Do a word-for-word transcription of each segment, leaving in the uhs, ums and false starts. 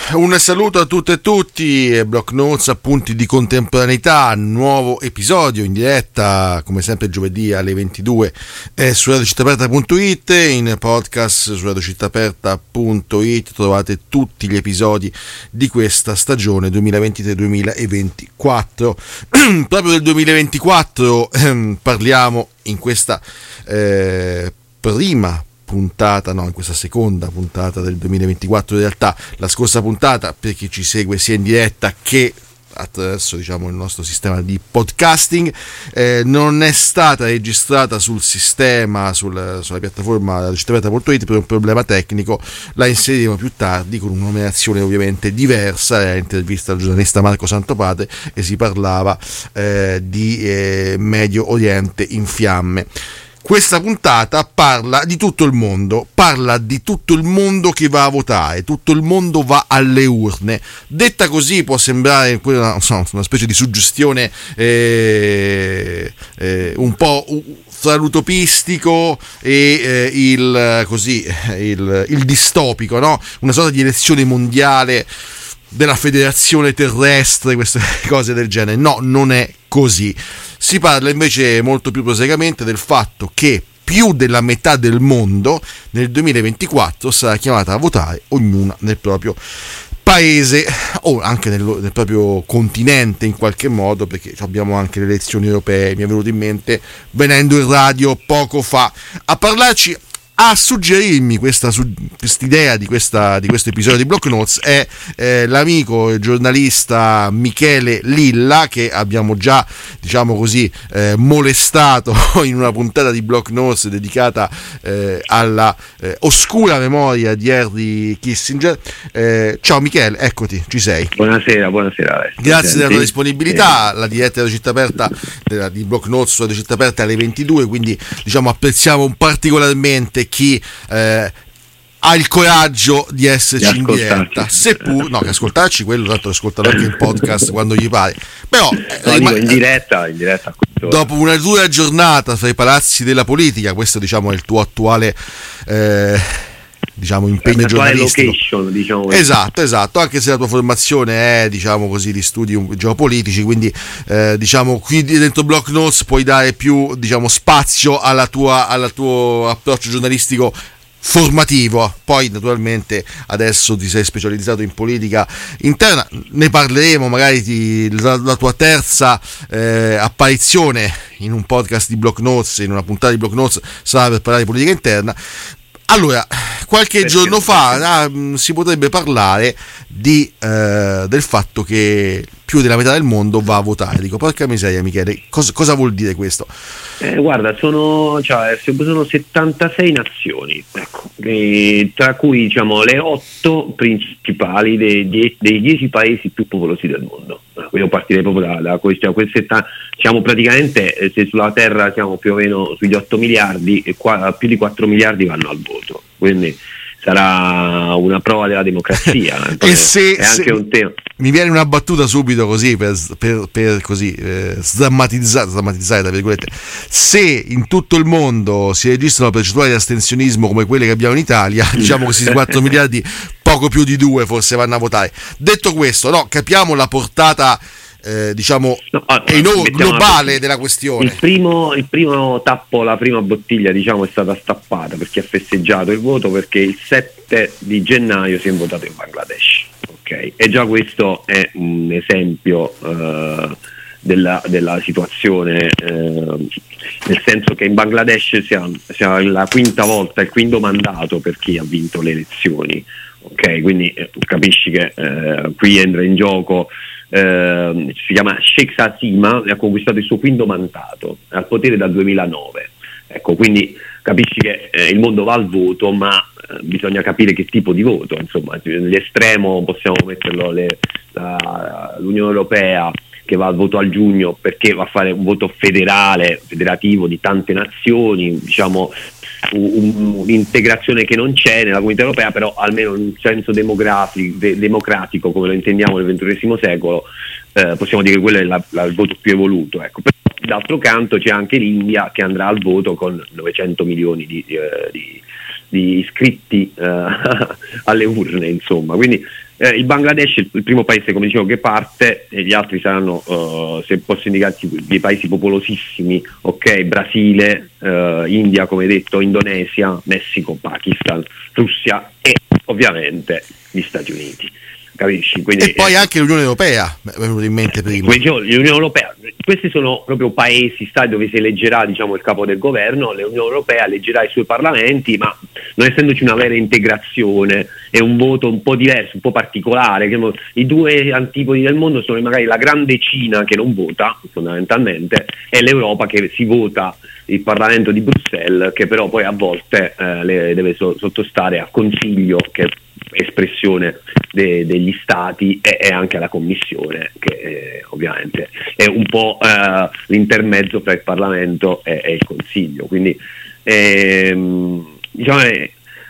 un saluto a tutte e tutti, Block Notes, appunti di contemporaneità, nuovo episodio in diretta, come sempre giovedì alle ventidue eh, su radio città aperta punto it, in podcast su radio città aperta punto it trovate tutti gli episodi di questa stagione duemilaventitré duemilaventiquattro. Proprio del duemilaventiquattro ehm, parliamo in questa eh, prima puntata, no, in questa seconda puntata del duemilaventiquattro. In realtà la scorsa puntata, per chi ci segue sia in diretta che attraverso, diciamo, il nostro sistema di podcasting, eh, non è stata registrata sul sistema, sul, sulla piattaforma città aperta punto it per un problema tecnico. La inseriremo più tardi con una numerazione ovviamente diversa. Era intervista al giornalista Marco Santopadre e si parlava eh, di eh, Medio Oriente in fiamme. Questa puntata parla di tutto il mondo, parla di tutto il mondo che va a votare, tutto il mondo va alle urne. Detta così può sembrare una, insomma, una specie di suggestione eh, eh, un po' tra l'utopistico e eh, il, così, il, il distopico, no? Una sorta di elezione mondiale della federazione terrestre, queste cose del genere. No, non è così. Si parla invece molto più prosaicamente del fatto che più della metà del mondo nel duemilaventiquattro sarà chiamata a votare, ognuna nel proprio paese o anche nel, nel proprio continente in qualche modo, perché abbiamo anche le elezioni europee. Mi è venuto in mente venendo in radio poco fa a parlarci, a suggerirmi questa idea di, questa, di questo episodio di Block Notes è eh, l'amico e giornalista Michele Lilla, che abbiamo già, diciamo così, eh, molestato in una puntata di Block Notes dedicata eh, alla eh, oscura memoria di Henry Kissinger. Eh, ciao Michele, eccoti, ci sei. Buonasera, buonasera. Alessio. Grazie della tua disponibilità. La diretta della città aperta della, di Block Notes su Radio Città Aperta alle ventidue, quindi diciamo apprezziamo particolarmente chi eh, ha il coraggio di esserci di in diretta, seppur no, che ascoltarci quello tanto lo ascoltano anche in podcast quando gli pare, però no, eh, dico, in diretta, in diretta dopo una dura giornata fra i palazzi della politica, questo diciamo è il tuo attuale eh, diciamo impegno giornalistico, location, diciamo. Esatto, esatto, anche se la tua formazione è, diciamo così, di studi geopolitici, quindi eh, diciamo qui dentro Block Notes puoi dare più, diciamo, spazio alla tua, al tuo approccio giornalistico formativo. Poi naturalmente adesso ti sei specializzato in politica interna, ne parleremo magari di, la, la tua terza eh, apparizione in un podcast di Block Notes, in una puntata di Block Notes sarà per parlare di politica interna. Allora, qualche perché giorno fa ah, si potrebbe parlare di, eh, del fatto che più della metà del mondo va a votare. Dico, porca miseria Michele, cosa, cosa vuol dire questo? Eh, guarda, sono, cioè, sono settantasei nazioni, ecco, eh, tra cui diciamo le otto principali dei, dei, dei dieci paesi più popolosi del mondo. Io partirei proprio da, da questo, questa, siamo praticamente, se sulla Terra siamo più o meno sugli otto miliardi, e qua, più di quattro miliardi vanno al voto, quindi sarà una prova della democrazia. E se, è anche se un tema. Mi viene una battuta subito così per, per, per così eh, sdrammatizzare, sdrammatizzare tra virgolette. Se in tutto il mondo si registrano percentuali di astensionismo come quelle che abbiamo in Italia, diciamo che questi quattro miliardi, poco più di due forse vanno a votare. Detto questo, no, capiamo la portata Eh, diciamo no, allora, enorme, globale della questione. Il primo, il primo tappo, la prima bottiglia diciamo è stata stappata per chi ha festeggiato il voto, perché il sette di gennaio si è votato in Bangladesh, ok? E già questo è un esempio eh, della, della situazione, eh, nel senso che in Bangladesh siamo, siamo la quinta volta, il quinto mandato per chi ha vinto le elezioni, ok? Quindi eh, capisci che eh, qui entra in gioco. Uh, si chiama Sheikh Hasina e ha conquistato il suo quinto mandato al potere dal duemilanove. Ecco, quindi capisci che eh, il mondo va al voto, ma eh, bisogna capire che tipo di voto. Insomma, nell'estremo possiamo metterlo le, la, l'Unione Europea, che va al voto al giugno perché va a fare un voto federale, federativo di tante nazioni, diciamo un'integrazione che non c'è nella comunità europea, però almeno in un senso demografico, de- democratico come lo intendiamo nel ventunesimo secolo, eh, possiamo dire che quello è la, la, il voto più evoluto, ecco. Però, d'altro canto c'è anche l'India che andrà al voto con novecento milioni di, eh, di, di iscritti eh, alle urne, insomma, quindi Eh, il Bangladesh è il, il primo paese, come dicevo, che parte, e gli altri saranno, uh, se posso indicarti, dei paesi popolosissimi, ok? Brasile, uh, India, come detto, Indonesia, Messico, Pakistan, Russia e ovviamente gli Stati Uniti. Capisci? Quindi, e poi eh, anche l'Unione Europea, mi è venuto in mente prima. Dicevo, l'Unione Europea, questi sono proprio paesi, stati dove si eleggerà, diciamo, il capo del governo. L'Unione Europea eleggerà i suoi parlamenti, ma non essendoci una vera integrazione, è un voto un po' diverso, un po' particolare. Che i due antipodi del mondo sono magari la grande Cina, che non vota fondamentalmente, e l'Europa, che si vota il Parlamento di Bruxelles, che però poi a volte eh, le deve so- sottostare al Consiglio, che è espressione de- degli stati, e-, e anche alla Commissione, che eh, ovviamente è un po' eh, l'intermezzo tra il Parlamento e-, e il Consiglio. Quindi ehm, diciamo eh,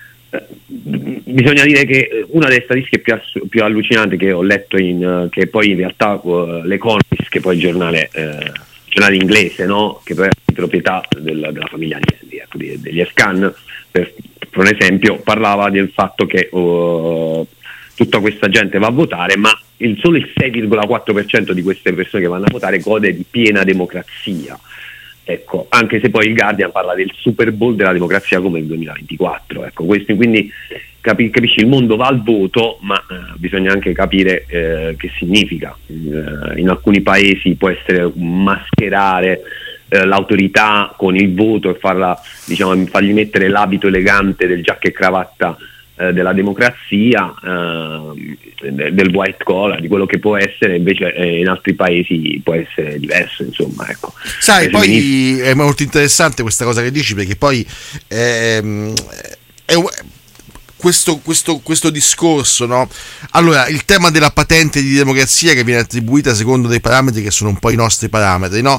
bisogna dire che una delle statistiche più, ass- più allucinanti che ho letto, in, uh, che poi in realtà uh, l'Economist, che poi è il giornale, uh, giornale inglese, no? Che poi è di proprietà del, della famiglia Agnelli, ecco, di, degli Ercan, per, per un esempio, parlava del fatto che uh, tutta questa gente va a votare, ma il solo il sei virgola quattro per cento di queste persone che vanno a votare gode di piena democrazia. Ecco, anche se poi il Guardian parla del Super Bowl della democrazia come il duemilaventiquattro. Ecco, questo, quindi capi, capisci, il mondo va al voto, ma eh, bisogna anche capire eh, che significa. Eh, in alcuni paesi può essere mascherare eh, l'autorità con il voto e farla, diciamo, fargli mettere l'abito elegante del giacca e cravatta eh, della democrazia, eh, del white collar, di quello che può essere, invece eh, in altri paesi può essere diverso, insomma, ecco. Sai, poi benissimo. È molto interessante questa cosa che dici, perché poi ehm, è, questo, questo, questo discorso, no? Allora, il tema della patente di democrazia che viene attribuita secondo dei parametri che sono un po' i nostri parametri, no?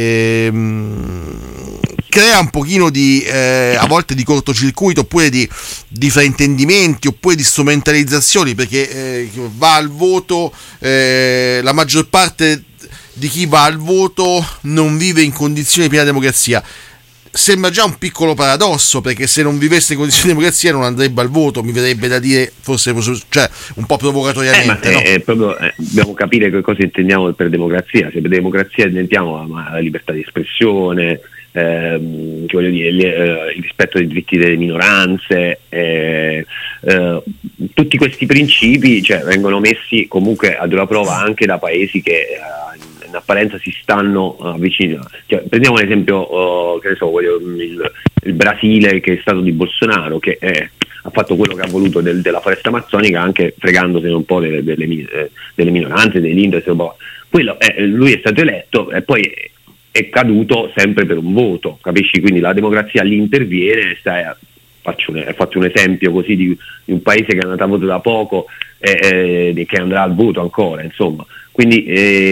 Ehm, crea un pochino di eh, a volte di cortocircuito, oppure di, di fraintendimenti, oppure di strumentalizzazioni, perché eh, va al voto, eh, la maggior parte di chi va al voto non vive in condizioni di piena democrazia. Sembra già un piccolo paradosso, perché se non vivesse in condizioni di democrazia non andrebbe al voto, mi verrebbe da dire, forse, cioè, un po' provocatoriamente. Eh, ma no? è, è proprio, eh, dobbiamo capire che cosa intendiamo per democrazia. Se per democrazia intendiamo la, la libertà di espressione, ehm, che voglio dire, il, eh, il rispetto dei diritti delle minoranze, eh, eh, tutti questi principi, cioè, vengono messi comunque a dura prova anche da paesi che eh, in apparenza si stanno avvicinando. Cioè, prendiamo un esempio, uh, che ne so, il, il Brasile, che è stato di Bolsonaro, che è, ha fatto quello che ha voluto del, della foresta amazzonica, anche fregandosene un po' delle, delle, delle minoranze, degli indiani. Quello è, lui è stato eletto e poi è, è caduto sempre per un voto, capisci? Quindi la democrazia lì interviene. Stai, faccio un, faccio un esempio così di, di un paese che è andato a voto da poco e eh, che andrà al voto ancora, insomma. Quindi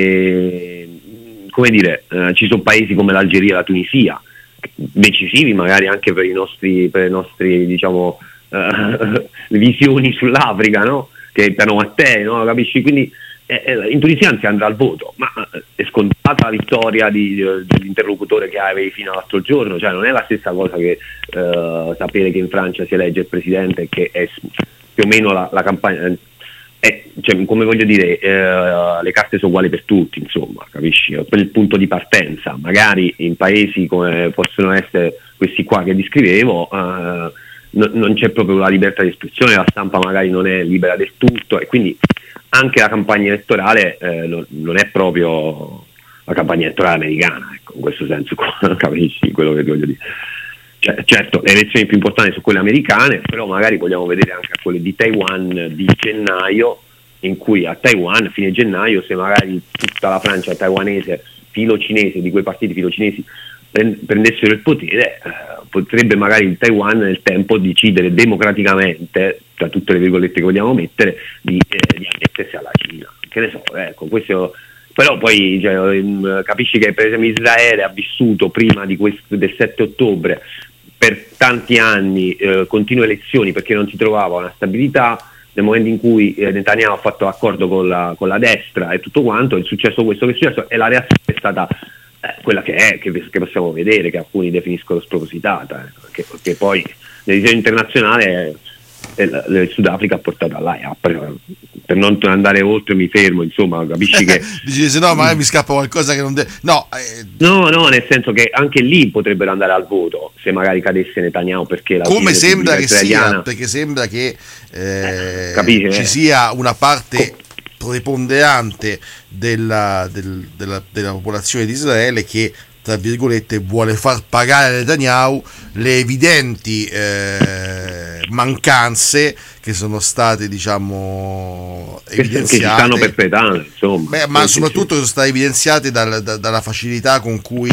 eh, come dire, eh, ci sono paesi come l'Algeria e la Tunisia, decisivi magari anche per i nostri, per i nostri diciamo eh, visioni sull'Africa, no? Che è piano Mattei, no? Capisci? Quindi eh, in Tunisia si andrà al voto, ma è scontata la vittoria di, dell'interlocutore che avevi fino all'altro giorno, cioè non è la stessa cosa che eh, sapere che in Francia si elegge il presidente, che è più o meno la, la campagna. Eh, cioè, come voglio dire, eh, le carte sono uguali per tutti, insomma, capisci? Per il punto di partenza, magari in paesi come possono essere questi qua che descrivevo, eh, no, non c'è proprio la libertà di espressione, la stampa magari non è libera del tutto, e quindi anche la campagna elettorale eh, non, non è proprio la campagna elettorale americana, ecco, in questo senso qua, capisci quello che voglio dire? Cioè, certo, le elezioni più importanti sono quelle americane, però magari vogliamo vedere anche quelle di Taiwan di gennaio, in cui a Taiwan, a fine gennaio, se magari tutta la Francia taiwanese, filo cinese, di quei partiti filo cinesi prendessero il potere, eh, potrebbe magari il Taiwan nel tempo decidere democraticamente, tra tutte le virgolette che vogliamo mettere, di, eh, di annettersi alla Cina. Che ne so, ecco, questo. Però poi cioè, capisci che per esempio Israele ha vissuto prima di questo, del sette ottobre, per tanti anni eh, continue elezioni, perché non si trovava una stabilità. Nel momento in cui eh, Netanyahu ha fatto l'accordo con la, con la destra e tutto quanto, è successo questo che è successo, e la reazione è stata eh, quella che è, che, che possiamo vedere, che alcuni definiscono spropositata, eh, che, che poi nel disegno internazionale il Sudafrica ha portato all'A I A. Per, per non andare oltre mi fermo, insomma, capisci che dici se no magari mi scappa qualcosa che non deve no eh... no no nel senso che anche lì potrebbero andare al voto se magari cadesse Netanyahu, perché la come sembra che israeliana... sia, perché sembra che eh, eh, ci sia una parte preponderante della, del, della, della popolazione di Israele che, tra virgolette, vuole far pagare a Netanyahu le evidenti eh, mancanze che sono state, diciamo, evidenziate, che si stanno perpetrando, insomma. Beh, ma soprattutto sono state evidenziate dal, da, dalla facilità con cui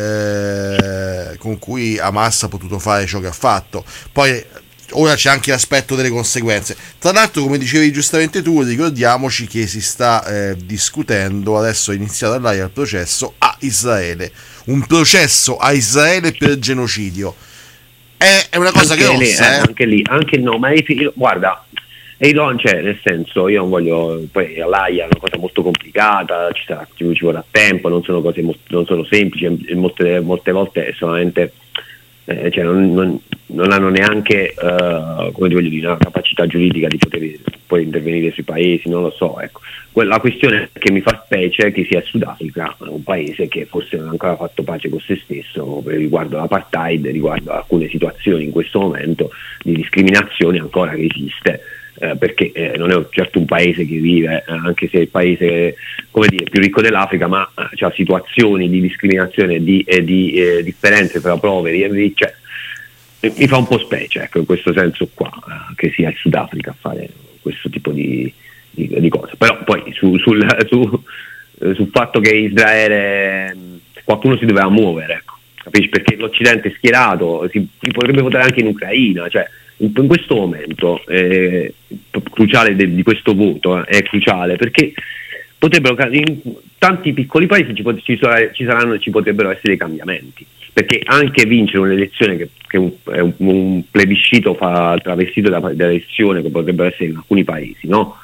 eh, con cui Hamas ha potuto fare ciò che ha fatto. Poi ora c'è anche l'aspetto delle conseguenze. Tra l'altro, come dicevi giustamente tu, ricordiamoci che si sta eh, discutendo, adesso è iniziato all'A I A il processo a Israele, un processo a Israele per genocidio. È, è una cosa anche grossa, lì, eh? eh, anche lì, anche no, ma io, guarda, e non c'è, nel senso, io non voglio, poi l'A I A è una cosa molto complicata, ci, sarà, ci, ci vorrà tempo, non sono cose non sono semplici, molte, molte volte è solamente eh, cioè non, non, non hanno neanche uh, come ti voglio dire, una capacità giuridica di poter poi intervenire sui paesi, non lo so, ecco. La questione che mi fa specie è che sia il Sudafrica, un paese che forse non ha ancora fatto pace con se stesso riguardo all'apartheid, riguardo a alcune situazioni in questo momento di discriminazione ancora che esiste, eh, perché eh, non è certo un paese che vive, eh, anche se è il paese, come dire, più ricco dell'Africa, ma eh, ha situazioni di discriminazione e di, eh, di eh, differenze tra poveri e ricchi, cioè, mi fa un po' specie, ecco, in questo senso qua, eh, che sia il Sudafrica a fare questo tipo di Di, di cose. Però poi su, sul, su, eh, sul fatto che Israele qualcuno si doveva muovere, ecco, capisci? Perché l'Occidente è schierato, si, si potrebbe votare anche in Ucraina, cioè in, in questo momento eh, cruciale de, di questo voto eh, è cruciale perché potrebbero in tanti piccoli paesi ci, pot- ci, sarà, ci saranno ci potrebbero essere dei cambiamenti, perché anche vincere un'elezione che, che un, è un, un plebiscito fa, travestito da, da elezione che potrebbero essere in alcuni paesi, no?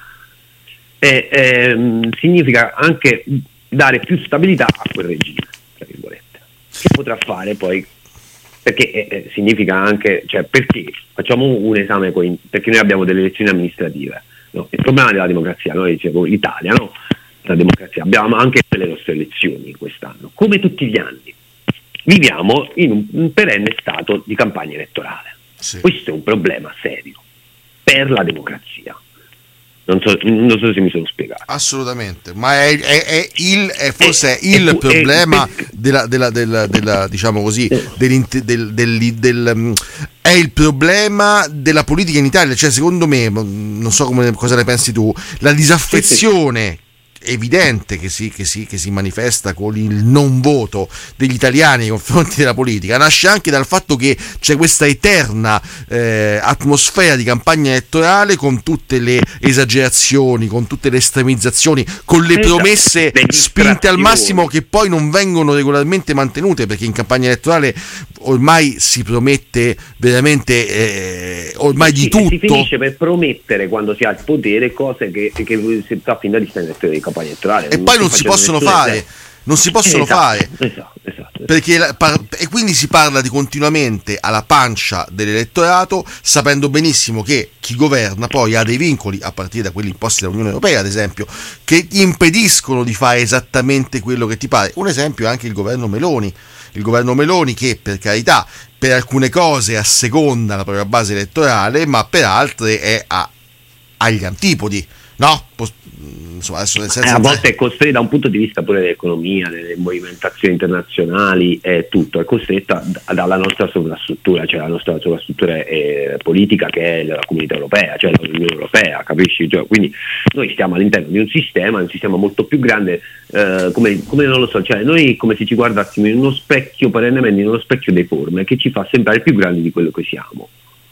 E, ehm, significa anche dare più stabilità a quel regime, tra virgolette, che potrà fare poi, perché eh, significa anche, cioè perché facciamo un esame, con, perché noi abbiamo delle elezioni amministrative, no? Il problema della democrazia, noi dicevo l'Italia, no? La democrazia, abbiamo anche le nostre elezioni quest'anno, come tutti gli anni, viviamo in un, un perenne stato di campagna elettorale, sì. Questo è un problema serio per la democrazia. Non so, non so se mi sono spiegato. Assolutamente, ma è, è, è il è forse è, è il è, problema è, della, della, della, della diciamo così del, del, del, del è il problema della politica in Italia, cioè secondo me, non so come, cosa ne pensi tu, la disaffezione evidente che si, che, si, che si manifesta con il non voto degli italiani nei confronti della politica nasce anche dal fatto che c'è questa eterna eh, atmosfera di campagna elettorale con tutte le esagerazioni, con tutte le estremizzazioni, con le promesse spinte al massimo che poi non vengono regolarmente mantenute, perché in campagna elettorale ormai si promette veramente eh, ormai sì, di tutto. Si finisce per promettere quando si ha il potere cose che, che si sta fin da distante dei campagna elettorale e poi non si possono fare non si possono esatto, fare esatto, esatto, perché la, par, e quindi si parla di continuamente alla pancia dell'elettorato, sapendo benissimo che chi governa poi ha dei vincoli, a partire da quelli imposti dall'Unione Europea ad esempio, che gli impediscono di fare esattamente quello che ti pare. Un esempio è anche il governo Meloni il governo Meloni che, per carità, per alcune cose asseconda la propria base elettorale, ma per altre è a, agli antipodi, no? Insomma, adesso nel senso eh, a volte è costretta da un punto di vista pure dell'economia, delle movimentazioni internazionali, è tutto, è costretta dalla nostra sovrastruttura, cioè la nostra sovrastruttura eh, politica che è la Comunità Europea, cioè l'Unione Europea, capisci? Cioè, quindi noi stiamo all'interno di un sistema, un sistema molto più grande, eh, come, come non lo so, cioè noi come se ci guardassimo in uno specchio, perennemente in uno specchio deforme che ci fa sembrare più grandi di quello che siamo,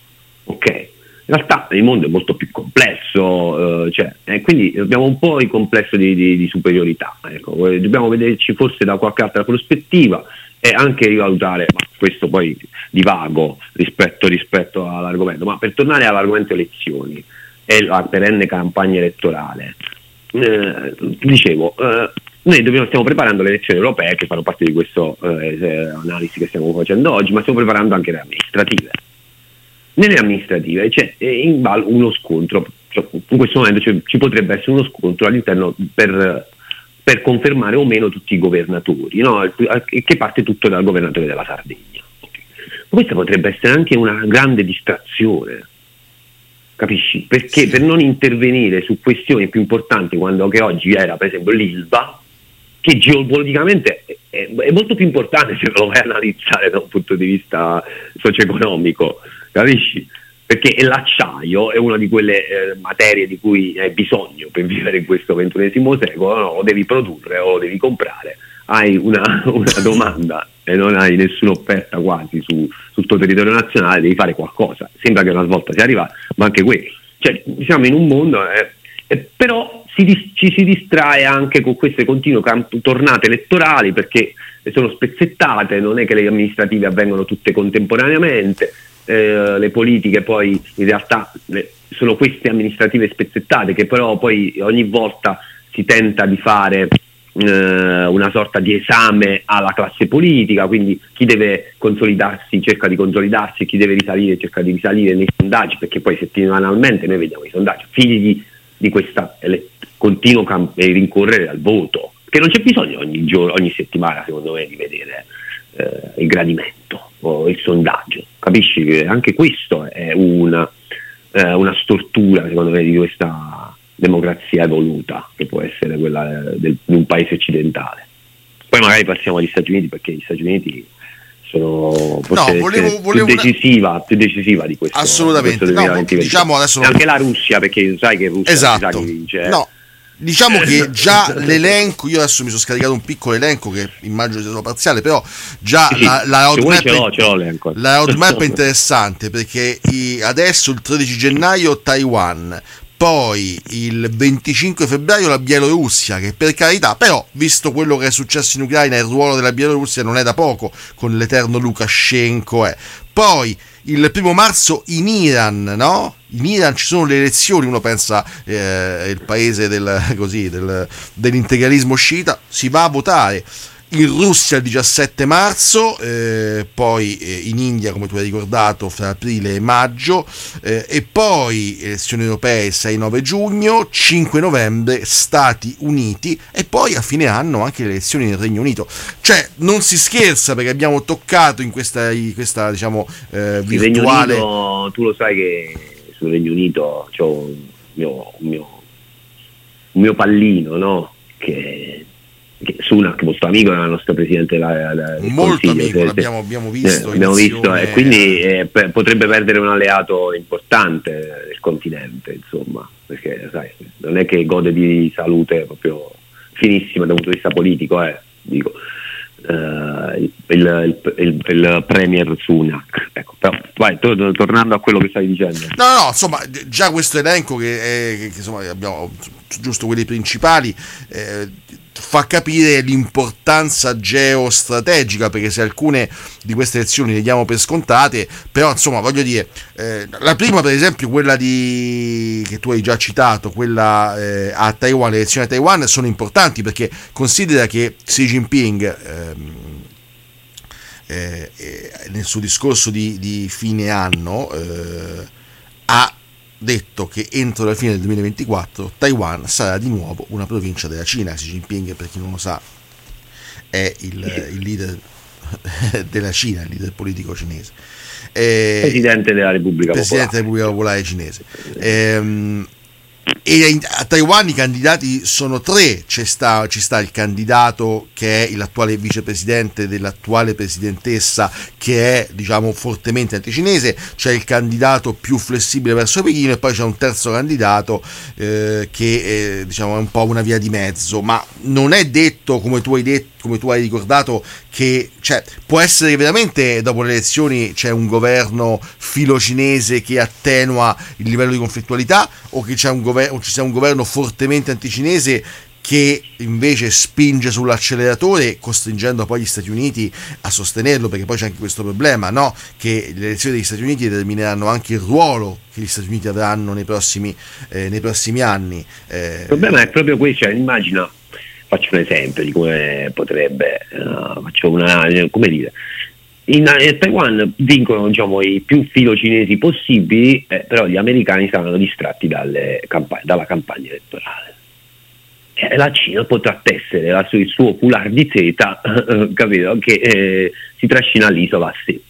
ok? In realtà il mondo è molto più complesso, eh, cioè, e quindi abbiamo un po' il complesso di, di, di superiorità, ecco. Dobbiamo vederci forse da qualche altra prospettiva e anche rivalutare, ma questo poi divago rispetto, rispetto all'argomento, ma per tornare all'argomento elezioni e la perenne campagna elettorale, eh, dicevo, eh, noi dobbiamo, stiamo preparando le elezioni europee che fanno parte di questa eh, analisi che stiamo facendo oggi, ma stiamo preparando anche le amministrative. nelle amministrative c'è in ballo uno scontro, cioè, in questo momento cioè, ci potrebbe essere uno scontro all'interno per, per confermare o meno tutti i governatori, no? Che parte tutto dal governatore della Sardegna. Questa potrebbe essere anche una grande distrazione, capisci? Perché per non intervenire su questioni più importanti, quando che oggi era per esempio l'Ilva, che geopoliticamente è, è molto più importante se lo vai a analizzare da un punto di vista socio-economico, capisci? Perché l'acciaio è una di quelle eh, materie di cui hai bisogno per vivere in questo ventunesimo secolo, no? Lo devi produrre o lo devi comprare, hai una, una domanda e non hai nessuna offerta quasi su, sul tuo territorio nazionale, devi fare qualcosa. Sembra che una svolta sia arrivata, ma anche quello. Cioè, siamo in un mondo, eh, eh, però si dis- ci si distrae anche con queste continue camp- tornate elettorali, perché sono spezzettate, non è che le amministrative avvengono tutte contemporaneamente, eh, le politiche poi in realtà le, sono queste amministrative spezzettate che però poi ogni volta si tenta di fare una sorta di esame alla classe politica, quindi chi deve consolidarsi cerca di consolidarsi, chi deve risalire cerca di risalire nei sondaggi, perché poi settimanalmente noi vediamo i sondaggi figli di questa ele- continuo camp- rincorrere al voto, che non c'è bisogno ogni giorno, ogni settimana secondo me di vedere eh, il gradimento o il sondaggio, capisci che anche questo è una, eh, una stortura secondo me di questa democrazia evoluta, che può essere quella del, di un paese occidentale. Poi magari passiamo agli Stati Uniti, perché gli Stati Uniti sono forse no, volevo, volevo più, decisiva, una... più decisiva di questo. Assolutamente. Di questo no, diciamo adesso e anche la Russia, perché sai che Russia esatto. sa che vince. Eh? No. Diciamo che già l'elenco, io adesso mi sono scaricato un piccolo elenco che immagino sia parziale, però già sì, la, la roadmap, ce l'ho, ce l'ho l'elenco. La roadmap è interessante, perché i, adesso il tredici gennaio Taiwan, poi il venticinque febbraio la Bielorussia, che per carità, però visto quello che è successo in Ucraina, il ruolo della Bielorussia non è da poco, con l'eterno Lukashenko. Eh. Poi il primo marzo in Iran, no? In Iran ci sono le elezioni, uno pensa eh, il paese del, così, del, dell'integralismo sciita, si va a votare. In Russia il diciassette marzo, eh, poi eh, in India, come tu hai ricordato, fra aprile e maggio, eh, e poi elezioni europee sei nove giugno, cinque novembre Stati Uniti, e poi a fine anno anche le elezioni nel Regno Unito. Cioè non si scherza, perché abbiamo toccato in questa, in questa diciamo eh, virtuale... Il Regno Unito, tu lo sai che sul Regno Unito c'ho un mio, un mio, un mio pallino, no? Che... Sunak, vostro amico, era il nostro presidente della, della, del molto Consiglio, amico, se, l'abbiamo abbiamo visto, eh, abbiamo visto e quindi eh, per, potrebbe perdere un alleato importante del continente, insomma, perché sai, non è che gode di salute proprio finissima dal punto di vista politico, eh, dico eh, il, il, il, il premier Sunak, ecco, però vai, to, tornando a quello che stai dicendo. No, no, insomma, già questo elenco che, è, che insomma abbiamo giusto quelli principali eh, fa capire l'importanza geostrategica, perché se alcune di queste elezioni le diamo per scontate, però insomma voglio dire, eh, la prima per esempio, quella di che tu hai già citato, quella eh, a Taiwan, le elezioni a Taiwan sono importanti, perché considera che Xi Jinping ehm, eh, eh, nel suo discorso di, di fine anno eh, ha detto che entro la fine del duemilaventiquattro Taiwan sarà di nuovo una provincia della Cina. Xi Jinping, per chi non lo sa, è il, il leader della Cina, il leader politico cinese, eh, presidente della Repubblica presidente della Repubblica Popolare Cinese. Ehm, e a Taiwan i candidati sono tre. C'è sta, ci sta il candidato che è l'attuale vicepresidente dell'attuale presidentessa, che è diciamo fortemente anticinese, c'è il candidato più flessibile verso Pechino, e poi c'è un terzo candidato eh, che è, diciamo, è un po' una via di mezzo, ma non è detto, come tu hai detto, come tu hai ricordato, che cioè, può essere che veramente dopo le elezioni c'è un governo filocinese che attenua il livello di conflittualità, o che c'è un governo, o ci sia un governo fortemente anticinese che invece spinge sull'acceleratore, costringendo poi gli Stati Uniti a sostenerlo, perché poi c'è anche questo problema, no? Che le elezioni degli Stati Uniti determineranno anche il ruolo che gli Stati Uniti avranno nei prossimi, eh, nei prossimi anni. Eh, il problema è proprio questo, cioè, immagina, faccio un esempio di come potrebbe, uh, faccio una, come dire, in, in Taiwan vincono, diciamo, i più filo cinesi possibili, eh, però gli americani saranno distratti dalle campa- dalla campagna elettorale. E la Cina potrà tessere la su- il suo foulard di seta, capito, che eh, si trascina l'isola a sé.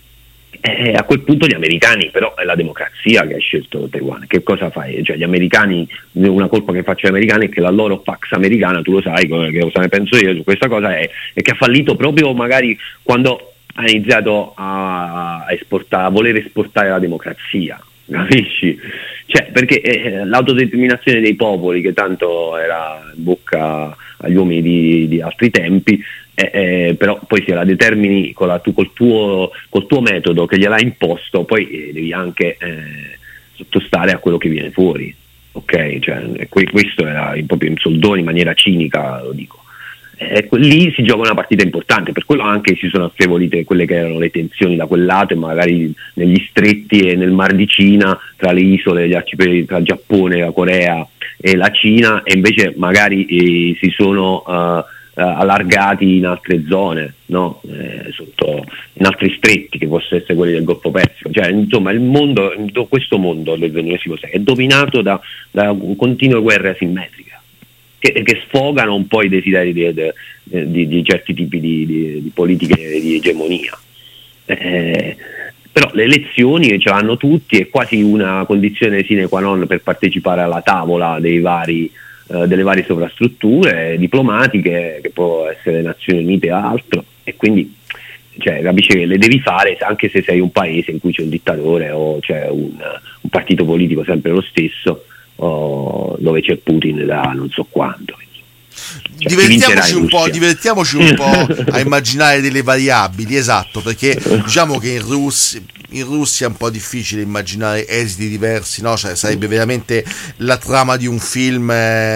E a quel punto gli americani, però è la democrazia che ha scelto Taiwan. Che cosa fai? Cioè gli americani, una colpa che faccio agli americani è che la loro Pax americana, tu lo sai, che cosa ne penso io su questa cosa, è, è che ha fallito proprio magari quando ha iniziato a, a, esportare, a voler esportare la democrazia, capisci? Cioè, perché eh, l'autodeterminazione dei popoli, che tanto era in bocca agli uomini di, di altri tempi, eh, eh, però poi se la determini con la, tu, col, tuo, col tuo metodo che gliel'hai imposto, poi eh, devi anche eh, sottostare a quello che viene fuori, ok? Cioè, questo era proprio in soldoni, in maniera cinica, lo dico. Eh, lì si gioca una partita importante, per quello anche si sono affievolite quelle che erano le tensioni da quel lato, e magari negli stretti e nel Mar di Cina, tra le isole, gli arcipelaghi, tra il Giappone, la Corea e la Cina, e invece magari eh, si sono uh, uh, allargati in altre zone, no? eh, sotto, in altri stretti che possono essere quelli del Golfo Persico. Cioè, insomma, il mondo, questo mondo del ventunesimo secolo è dominato da, da continue guerre asimmetriche Che, che sfogano un po' i desideri di, di, di, di certi tipi di, di, di politiche di egemonia. Eh, però le elezioni ce l'hanno tutti, è quasi una condizione sine qua non per partecipare alla tavola dei vari, eh, delle varie sovrastrutture diplomatiche, che può essere Nazioni Unite o altro, e quindi cioè, capisci che le devi fare anche se sei un paese in cui c'è un dittatore o c'è un, un partito politico sempre lo stesso, o dove c'è Putin da non so quanto. Cioè, divertiamoci un po', divertiamoci un po' a immaginare delle variabili, esatto, perché diciamo che in Russia, in Russia è un po' difficile immaginare esiti diversi, no? Cioè, sarebbe veramente la trama di un film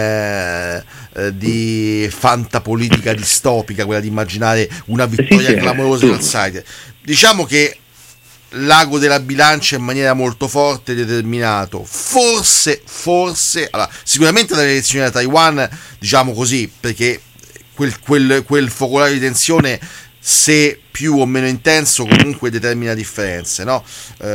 eh, eh, di fantapolitica distopica, quella di immaginare una vittoria sì, sì, clamorosa dell'outsider. Diciamo che l'ago della bilancia in maniera molto forte e determinato, forse forse allora, sicuramente dalle elezioni da Taiwan, diciamo così, perché quel, quel, quel focolare di tensione, se più o meno intenso, comunque determina differenze, no?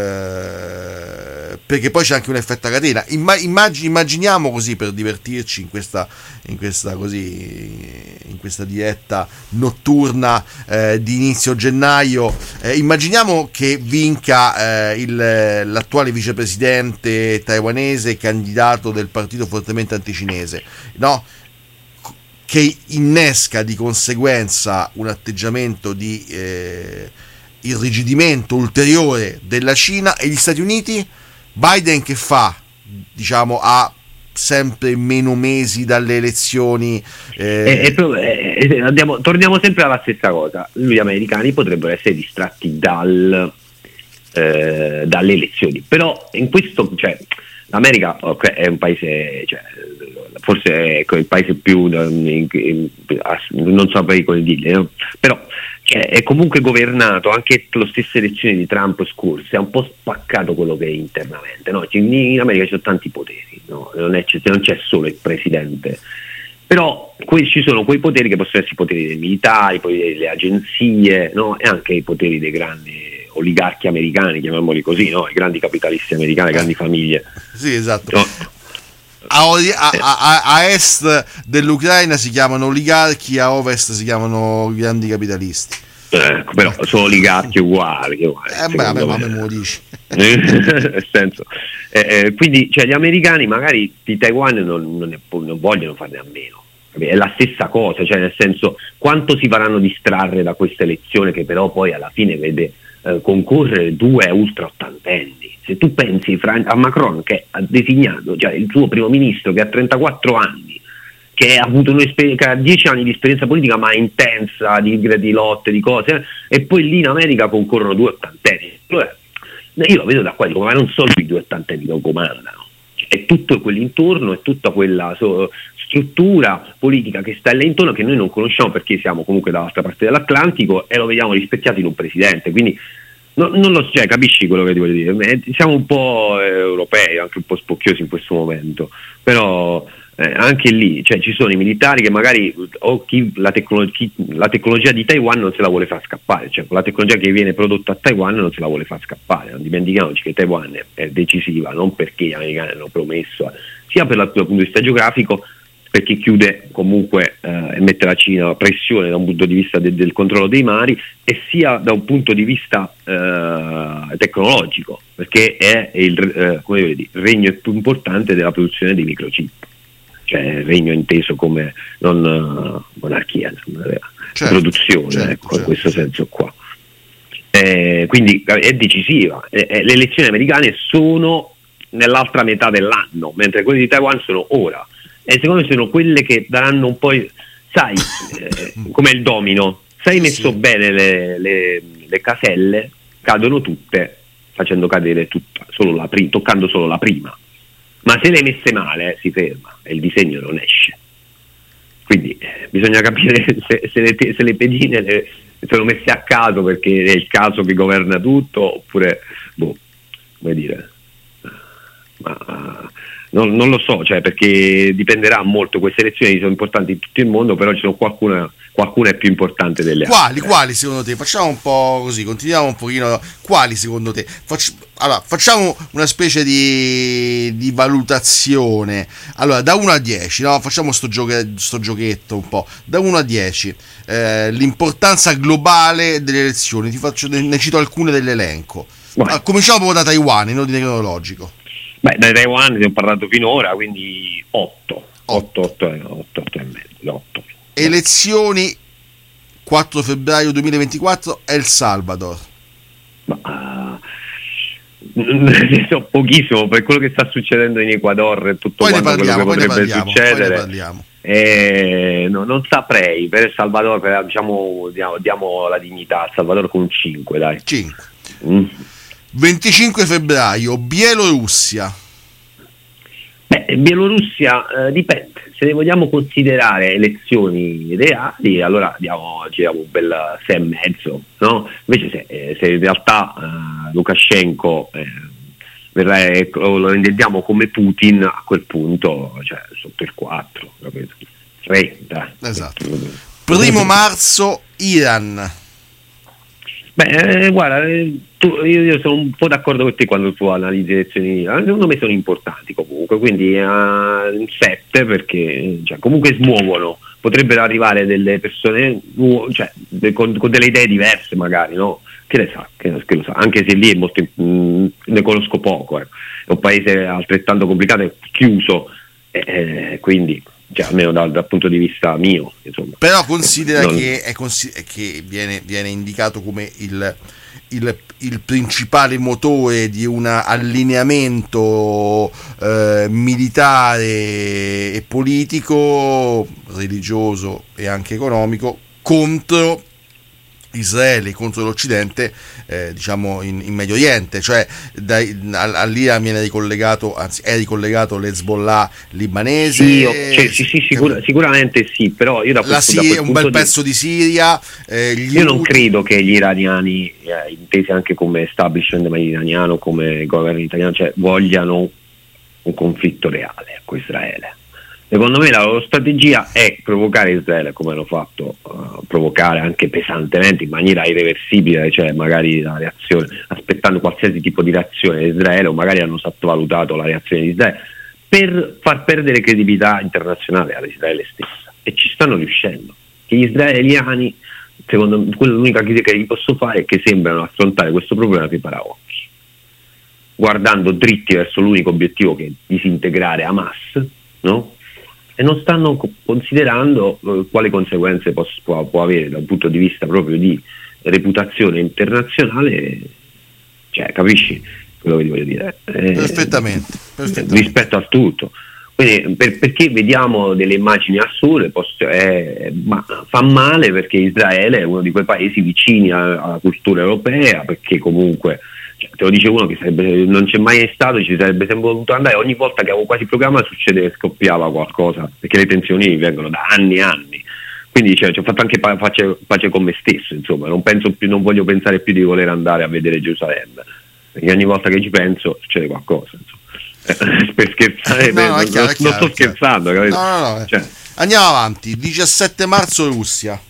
Eh, perché poi c'è anche un effetto a catena. Imma, immag, immaginiamo così, per divertirci in questa, in questa così in questa diretta notturna eh, di inizio gennaio, eh, immaginiamo che vinca eh, il, l'attuale vicepresidente taiwanese, candidato del partito fortemente anticinese, no? Che innesca di conseguenza un atteggiamento di eh, irrigidimento ulteriore della Cina. E gli Stati Uniti, Biden che fa? Diciamo a sempre meno mesi dalle elezioni. Eh... Eh, eh, eh, andiamo, torniamo sempre alla stessa cosa. Gli americani potrebbero essere distratti dal, eh, dalle elezioni, però in questo, cioè, l'America okay, è un paese, cioè, forse è il paese più, non saprei come dirle, no? Però cioè, è comunque governato, anche le stesse elezioni di Trump scorse, ha un po' spaccato quello che è internamente, no? In America ci sono tanti poteri, no? non, è, non c'è solo il presidente, però que- ci sono quei poteri che possono essere i poteri dei militari, i poteri delle agenzie, no? E anche i poteri dei grandi oligarchi americani, chiamiamoli così, no? I grandi capitalisti americani, le grandi famiglie. Sì, esatto. No. A, a, a, a est dell'Ucraina si chiamano oligarchi, a ovest si chiamano grandi capitalisti. Ecco, però sono oligarchi uguali. uguali eh, beh, vabbè, ma me lo dici. Nel senso, eh, eh, quindi cioè, gli americani magari di Taiwan non, non, ne, non vogliono farne a meno. È la stessa cosa, cioè nel senso, quanto si faranno distrarre da questa elezione che però poi alla fine vede eh, concorrere due ultra ottantenni. Se tu pensi a Macron, che ha designato, cioè il suo primo ministro che ha trentaquattro anni, che ha avuto che ha dieci anni di esperienza politica ma intensa, di, di lotte, di cose, eh, e poi lì in America concorrono due ottantenni. Io lo vedo da qua, dico, ma non sono i due ottantenni che lo comandano, è tutto quell'intorno, è tutta quella so, struttura politica che sta lì intorno, che noi non conosciamo perché siamo comunque dall'altra parte dell'Atlantico e lo vediamo rispecchiato in un presidente, quindi no, non lo cioè, capisci quello che ti voglio dire? Siamo un po' eh, europei, anche un po' spocchiosi in questo momento, però eh, anche lì, cioè, ci sono i militari che magari o chi la, tecno- chi la tecnologia di Taiwan non se la vuole far scappare, cioè la tecnologia che viene prodotta a Taiwan non se la vuole far scappare. Non dimentichiamoci che Taiwan è, è decisiva, non perché gli americani hanno promesso, sia per dal punto di vista geografico, perché chiude comunque eh, e mette la Cina pressione da un punto di vista de- del controllo dei mari, e sia da un punto di vista eh, tecnologico, perché è il, eh, come vedi, il regno più importante della produzione di microchip, cioè il regno inteso come non uh, monarchia, insomma, certo, produzione, certo, ecco, certo, in questo senso qua. Eh, quindi è decisiva. Eh, eh, le elezioni americane sono nell'altra metà dell'anno, mentre quelle di Taiwan sono ora. E secondo me sono quelle che daranno un po', sai, eh, come il domino, se hai messo sì. bene le, le, le caselle, cadono tutte, facendo cadere tutta, solo la pri- toccando solo la prima. Ma se le hai messe male, eh, si ferma e il disegno non esce. Quindi eh, bisogna capire se, se, le, te- se le pedine le, sono messe a caso perché è il caso che governa tutto, oppure, boh, come dire, ma... Non, non lo so, cioè, perché dipenderà molto. Queste elezioni sono importanti in tutto il mondo, però ci sono qualcuna, qualcuna è più importante delle quali, altre. Quali secondo te? Facciamo un po' così, continuiamo un pochino. Quali secondo te? Facci, allora, facciamo una specie di, di valutazione. Allora, da uno a dieci, no? Facciamo sto, gioche, sto giochetto un po'. Da uno a dieci, eh, l'importanza globale delle elezioni. Ti faccio, ne cito alcune dell'elenco. Allora, cominciamo proprio da Taiwan, in ordine cronologico. Beh, da Taiwan ne ho parlato finora, quindi otto, otto, otto, otto, otto e mezzo, otto. Elezioni quattro febbraio duemilaventiquattro, El Salvador. Ma uh, ne so pochissimo per quello che sta succedendo in Ecuador e tutto poi quanto parliamo, quello che potrebbe parliamo, succedere. Eh, no, non saprei. Per El Salvador, per, diciamo, diamo, diamo la dignità al Salvador con un cinque, dai. cinque. Mm. venticinque febbraio, Bielorussia. Beh, Bielorussia eh, dipende, se ne vogliamo considerare elezioni reali, allora diamo, ci diamo un bel sei e mezzo, no? Invece se, eh, se in realtà eh, Lukashenko eh, verrà, eh, lo intendiamo come Putin, a quel punto, cioè, sotto il quattro, capito? trenta. Esatto. Primo marzo, Iran. Beh, eh, guarda, eh, tu, io, io sono un po' d'accordo con te quando tu analizzi le elezioni, secondo me sono importanti comunque, quindi uh, sette, perché cioè, comunque smuovono, potrebbero arrivare delle persone nu- cioè, de- con, con delle idee diverse magari, no? Che ne sa, che, che lo sa, anche se lì è molto, mh, ne conosco poco, eh. È un paese altrettanto complicato e chiuso, eh, quindi... Cioè, almeno dal, dal punto di vista mio, insomma. Però considera non... che, è consider- che viene, viene indicato come il, il, il principale motore di un allineamento eh, militare e politico, religioso e anche economico contro Israele, contro l'Occidente, eh, diciamo in, in Medio Oriente, cioè dai, all'Iran viene ricollegato, anzi è ricollegato l'Hezbollah libanese. Sì, cioè, sì, sì sicur- sicuramente sì, però io da la questo, Siria, da un bel di... pezzo di Siria. Eh, gli io non credo che gli iraniani, eh, intesi anche come establishment iraniano, come governo italiano, cioè vogliano un conflitto reale con Israele. Secondo me la loro strategia è provocare Israele, come hanno fatto, uh, provocare anche pesantemente in maniera irreversibile, cioè magari la reazione, aspettando qualsiasi tipo di reazione di Israele, o magari hanno sottovalutato la reazione di Israele, per far perdere credibilità internazionale all'Israele stessa. E ci stanno riuscendo. Gli israeliani, secondo me, l'unica critica che gli posso fare è che sembrano affrontare questo problema di paraocchi, guardando dritti verso l'unico obiettivo che è disintegrare Hamas, no? E non stanno considerando eh, quali conseguenze poss- può, può avere dal punto di vista proprio di reputazione internazionale, cioè, capisci quello che ti voglio dire? Eh, perfettamente, perfettamente. Rispetto a tutto. Quindi, per, perché vediamo delle immagini assurde, posso, eh, ma fa male perché Israele è uno di quei paesi vicini alla, alla cultura europea, perché comunque... Cioè, te lo dice uno che sarebbe, non c'è mai stato, ci sarebbe sempre voluto andare, ogni volta che avevo quasi programma succede che scoppiava qualcosa, perché le tensioni vengono da anni e anni, quindi cioè, ci ho fatto anche pace, pace con me stesso, insomma, non penso più, non voglio pensare più di voler andare a vedere Gerusalemme, perché ogni volta che ci penso succede qualcosa, insomma. per scherzare, no, no, non, chiaro, non, chiaro, non sto scherzando, capito? No, no, no. Cioè. Andiamo avanti, diciassette marzo Russia.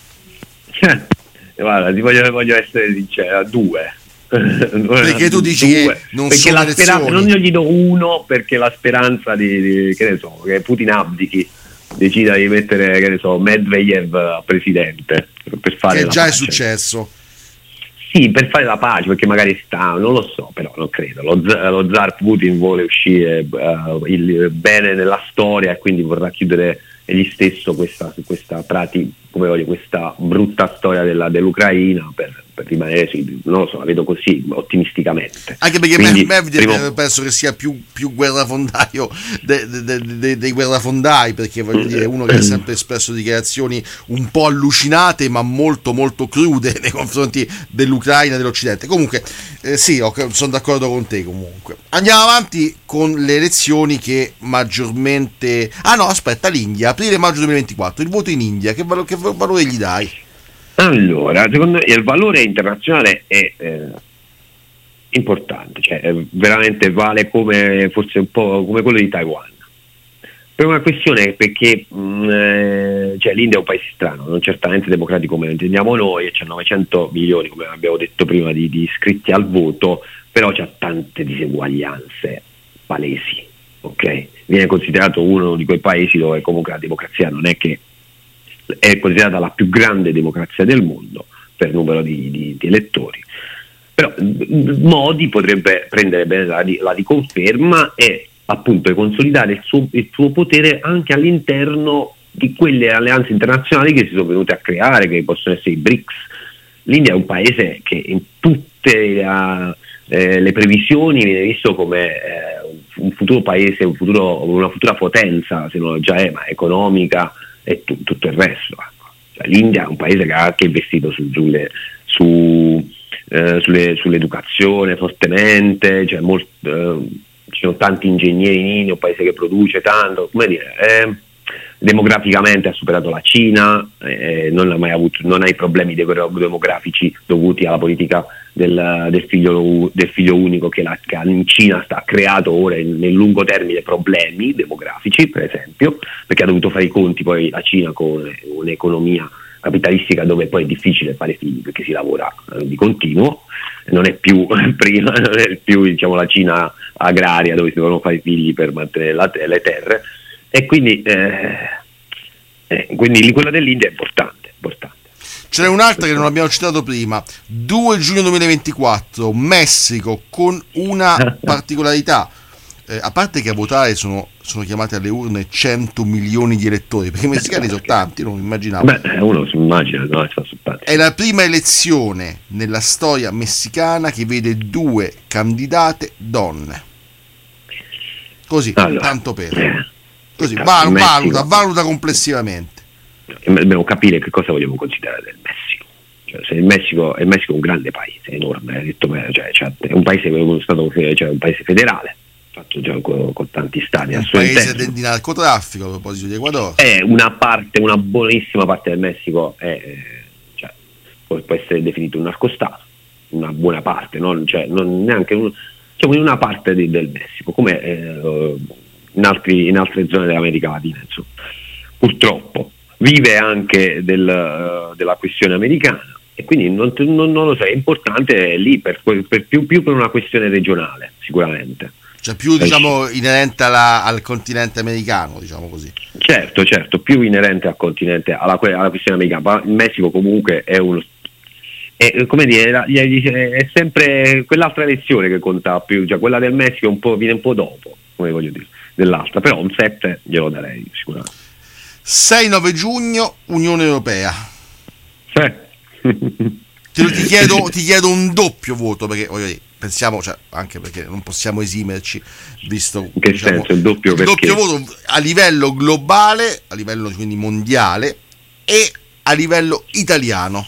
Guarda, ti voglio, voglio essere sincero, due. Perché tu dici due. che non perché sono la speranza, elezioni. non gli do uno perché la speranza di, di che ne so, che Putin abdichi, decida di mettere, che ne so, Medvedev a presidente per fare che la già pace. è successo. Sì, per fare la pace, perché magari sta, non lo so, però non credo. Lo, lo zar Putin vuole uscire uh, il bene nella storia e quindi vorrà chiudere egli stesso questa, questa prati, come voglio, questa brutta storia della, dell'Ucraina per, per rimanere, sì, non lo so, la vedo così ottimisticamente. Anche perché Quindi, Medvedev primo... penso che sia più, più guerrafondaio dei de, de, de, de guerrafondai, perché voglio dire, uno che ha sempre espresso dichiarazioni un po' allucinate ma molto molto crude nei confronti dell'Ucraina e dell'Occidente. Comunque eh, sì, sono d'accordo con te. Comunque andiamo avanti con le elezioni che maggiormente... Ah no, aspetta, l'India, aprile-maggio duemilaventiquattro, il voto in India, che, valo, che valore gli dai? Allora, secondo me il valore internazionale è eh, importante, cioè eh, veramente vale come forse un po' come quello di Taiwan. Per una questione perché mh, eh, cioè, l'India è un paese strano, non certamente democratico come lo intendiamo noi, e c'è novecento milioni, come abbiamo detto prima, di, di iscritti al voto, però c'ha tante diseguaglianze palesi, ok? Viene considerato uno di quei paesi dove comunque la democrazia non è che è considerata la più grande democrazia del mondo per numero di, di, di elettori, però Modi potrebbe prendere bene la, la riconferma e appunto consolidare il suo, il suo potere anche all'interno di quelle alleanze internazionali che si sono venute a creare, che possono essere i B R I C S. L'India è un paese che in tutte uh, eh, le previsioni viene visto come eh, un futuro paese, un futuro, una futura potenza, se non lo già è, ma economica e t- tutto il resto. Cioè, l'India è un paese che ha anche investito su, sulle, su, eh, sulle, sull'educazione fortemente, cioè molt, eh, ci sono tanti ingegneri in India, un paese che produce tanto, come dire, eh, demograficamente ha superato la Cina, eh, non ha mai avuto, non ha i problemi demografici dovuti alla politica del, del, figlio, del figlio unico che, la, che in Cina sta creato ora nel lungo termine problemi demografici, per esempio, perché ha dovuto fare i conti poi la Cina con un'economia capitalistica dove poi è difficile fare figli perché si lavora eh, di continuo, non è più prima, non è più diciamo la Cina agraria dove si devono fare figli per mantenere la, le terre, e quindi, eh, eh, quindi quella dell'India è importante, importante. Ce n'è un'altra che non abbiamo citato prima, due giugno duemilaventiquattro, Messico, con una particolarità, eh, a parte che a votare sono, sono chiamati alle urne cento milioni di elettori, perché i messicani sono tanti, non immaginavo. Beh, uno si immagina, no, sono tanti. È la prima elezione nella storia messicana che vede due candidate donne. Così, allora, tanto per... Eh, Così, valuta, valuta, valuta complessivamente. Dobbiamo capire che cosa vogliamo considerare del Messico. Cioè, se il Messico è il Messico è un grande paese, è enorme, detto, cioè, cioè, è un paese, uno stato, cioè, un paese federale, fatto già con, con tanti stati. Un paese del, di narcotraffico, a proposito di Ecuador. È una parte, una buonissima parte del Messico è, cioè, può, può essere definito un narcostato, una buona parte, non, cioè, non neanche un, cioè, una parte di, del Messico, come eh, in, altri, in altre zone dell'America Latina, insomma. Purtroppo vive anche del, uh, della questione americana e quindi non, non, non lo so, è importante lì per, per più, più per una questione regionale sicuramente, cioè più diciamo inerente alla, al continente americano, diciamo così. Certo, certo, più inerente al continente, alla, alla questione americana, ma il Messico comunque è uno è, come dire, è sempre quell'altra elezione che conta più, cioè quella del Messico un po', viene un po' dopo, come voglio dire, dell'altra, però un sette glielo darei sicuramente. sei nove giugno, Unione Europea. Sì. Ti, ti, chiedo, ti chiedo un doppio voto, perché voglio dire, pensiamo, cioè, anche perché non possiamo esimerci, visto in che diciamo, senso il doppio, il doppio voto a livello globale, a livello quindi mondiale e a livello italiano.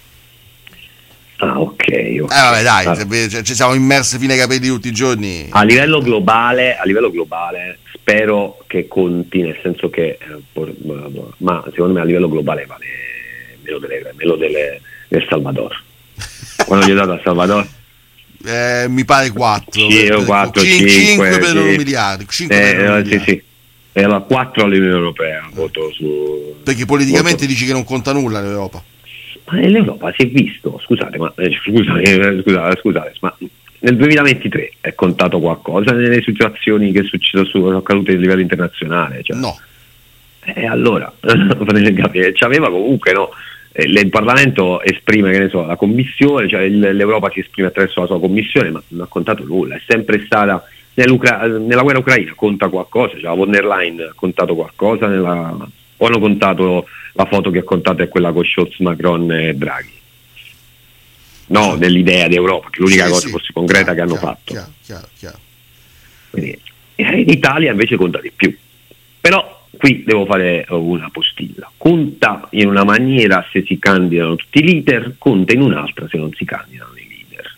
Ah, ok. okay. Eh vabbè, dai, ah. ci siamo immersi fino ai capelli tutti i giorni. A livello globale, a livello globale spero che conti, nel senso che eh, ma secondo me a livello globale vale meno delle, meno delle del Salvador. Quando gli ho dato a Salvador Eh, mi pare quattro, sì, quattro cinque per sì. loro miliardi, cinque eh, per loro sì, miliardi. sì. E allora quattro all'Unione Europea voto su, perché politicamente voto. dici che non conta nulla l'Europa. Ma l'Europa si è visto, scusate, ma eh, scusate, eh, scusate, scusate, ma nel duemilaventitré è contato qualcosa nelle situazioni che succedono su, sono accadute a livello internazionale? Cioè, No. E allora c'aveva comunque no. Il Parlamento esprime, che ne so, la commissione, cioè l'Europa si esprime attraverso la sua commissione, ma non ha contato nulla, è sempre stata nella guerra ucraina conta qualcosa, cioè la von der Leyen ha contato qualcosa nella, o hanno contato la foto che ha contato è quella con Scholz, Macron e Draghi, no, dell'idea di Europa, che l'unica sì, cosa sì, forse concreta chiaro, che hanno chiaro, fatto. Chiaro, chiaro, chiaro. Quindi, in Italia invece conta di più, però qui devo fare una postilla. Conta in una maniera se si candidano tutti i leader, conta in un'altra se non si candidano i leader.